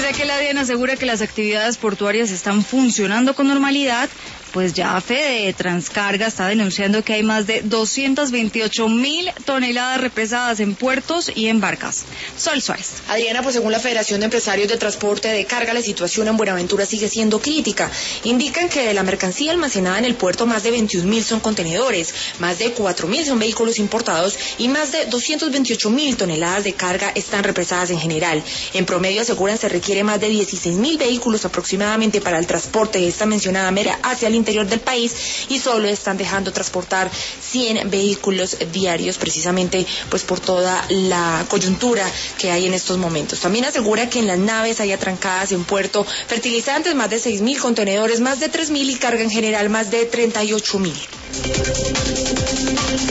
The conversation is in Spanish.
Desde que la DIAN asegura que las actividades portuarias están funcionando con normalidad, pues ya Fede Transcarga está denunciando que hay más de 228.000 toneladas represadas en puertos y en barcas. Sol Suárez. Adriana, pues según la Federación de Empresarios de Transporte de Carga, la situación en Buenaventura sigue siendo crítica. Indican que de la mercancía almacenada en el puerto, más de 21.000 son contenedores, más de 4.000 son vehículos importados y más de 228.000 toneladas de carga están represadas en general. En promedio, aseguran, se requiere más de 16.000 vehículos aproximadamente para el transporte de esta mencionada mera hacia el interior del país, y solo están dejando transportar 100 vehículos diarios, precisamente pues por toda la coyuntura que hay en estos momentos. También asegura que en las naves hay atrancadas en puerto fertilizantes, más de 6.000 contenedores, más de 3.000 y carga en general más de 38.000.